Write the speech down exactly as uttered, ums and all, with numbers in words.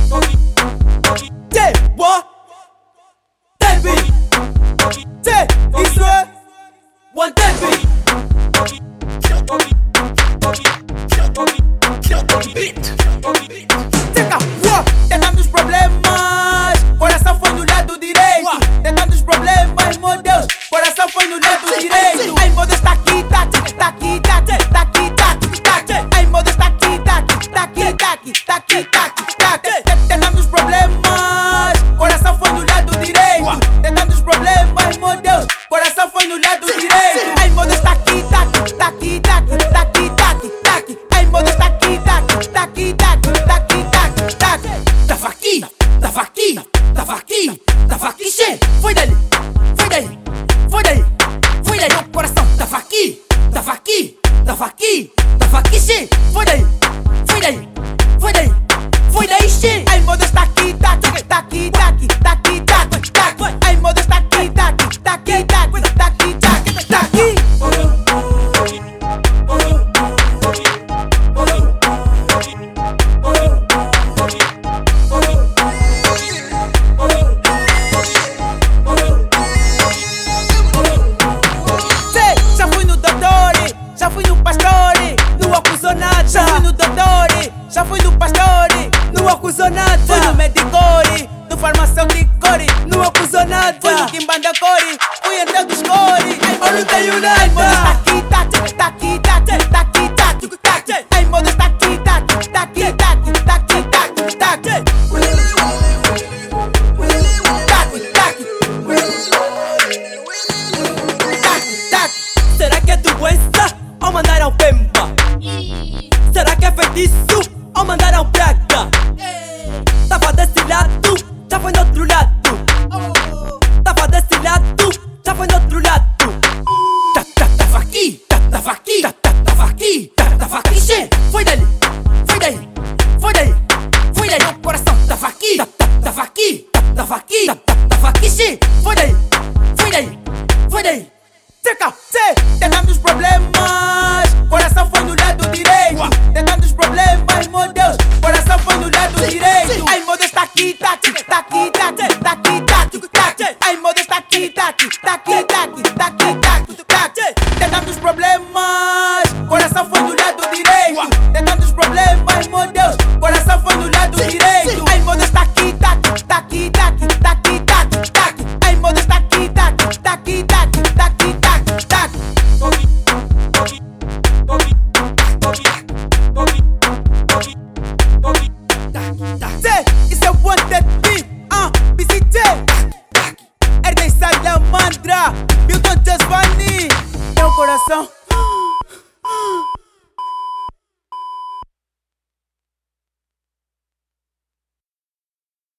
Tchê, boa. Tempi. Tchê, isso é One Tempi. Tcheca, boa. Tem tantos problemas, coração foi no lado direito. Tem tantos problemas, meu Deus, coração foi no lado direito. Ai, meu Deus, tá aqui, tá aqui, tá aqui, tá aqui, tá aqui, tá aqui, tá aqui. Ai, meu Deus, tá aqui, tá aqui, tá aqui, tá aqui, tá aqui, tá aqui, tá aqui. Tem tantos problemas, coração foi no lado direito. Tem tantos problemas, meu Deus, coração foi no lado direito. Ai, meu Deus, tá aqui, tá aqui, tá aqui, tá aqui, tá aqui, tá aqui, tá aqui. Ai, meu Deus, tá aqui, tá aqui, tá aqui, tá aqui, tá aqui, tá aqui, tá aqui. Tava aqui, tava aqui, tava aqui, tava aqui, che. Foi dali, foi daí, foi daí, foi daí. Meu coração tava aqui, tava aqui, tava aqui, tava aqui, che. Foi daí, foi daí, foi daí, foi daí, che. Ai, meu Deus, tá aqui, tá aqui, tá aqui, tá aqui, tá aqui, tá aqui, tá aqui. Ai, meu Deus, tá aqui, tá aqui, tá aqui, tá aqui, tá aqui, tá aqui, tá aqui. Já fui no doutor, já fui no pastor, não acusou nada. Já fui no doutor, já fui no pastor, não acusou nada. Fui no medicore, no farmacêutico, não acusou nada. Fui no Kimbanda Core, fui em dos cores. Eu não tenho nada. Tá aqui, tá aqui, tá aqui, tá aqui, tá aqui, tá aqui, tá aqui. Ai, meu Deus, tá aqui, tá aqui, tá aqui, tá aqui, tá aqui, tá aqui, tá aqui. Será que é doença ou mandaram pemba? Será que é feitiço ou mandaram praga? Tava desse lado, já foi no outro lado. Tava desse lado, já foi no outro lado. Tá, tá, tava aqui, tá, tava aqui, tá, tá, tava aqui, tá, tava aqui, che. Foi dali, foi daí, foi daí, foi daí. Meu coração tava aqui, tá, tá, tava aqui, tá, tava aqui, tá, tá, tava aqui, che. Foi daí, foi daí, foi daí. Tcheca, tchê, tem tantos problemas, coração foi no lado direito. Tem tantos problemas, meu Deus, coração foi no lado direito. Ai, meu Deus, tá aqui, tá aqui, tá aqui, tá aqui, tá aqui, tá aqui, tá aqui. Ai, meu Deus, tá aqui, tá aqui, tá aqui, tá aqui, tá aqui, tá aqui, tá aqui. Tem tantos problemas, coração foi no lado direito. Tem tantos problemas, meu Deus, coração foi no lado direito. Ai, meu Deus, tá aqui, tá aqui, tá aqui, tá aqui, tá aqui, tá aqui, tá aqui. Ai, meu Deus, tá aqui, tá aqui, tá aqui, tá aqui, tá aqui, tá aqui, tá aqui. Tchê, isso é One Tempi, ah, B C T. Herdei Salamandra, Milton Jasvani. Meu coração